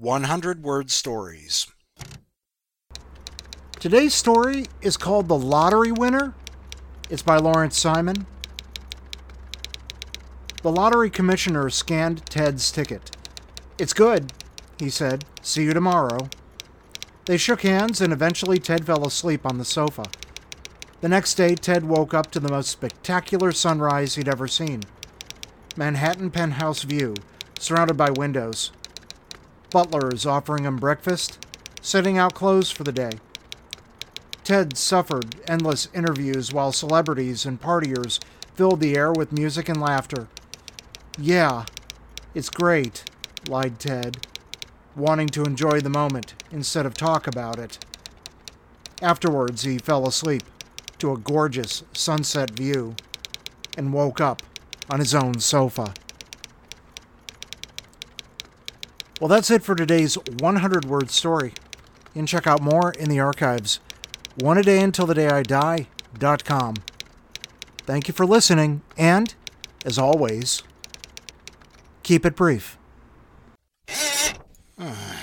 100 Word Stories. Today's story is called The Lottery Winner. It's by Lawrence Simon. The lottery commissioner scanned Ted's ticket. "It's good," he said. "See you tomorrow." They shook hands, and eventually Ted fell asleep on the sofa. The next day, Ted woke up to the most spectacular sunrise he'd ever seen. Manhattan penthouse view, surrounded by windows. Butlers offering him breakfast, setting out clothes for the day. Ted suffered endless interviews while celebrities and partiers filled the air with music and laughter. "Yeah, it's great," lied Ted, wanting to enjoy the moment instead of talk about it. Afterwards, he fell asleep to a gorgeous sunset view and woke up on his own sofa. Well, that's it for today's 100-word story. You can check out more in the archives. oneadayuntilthedayidie.com. Thank you for listening, and, as always, keep it brief.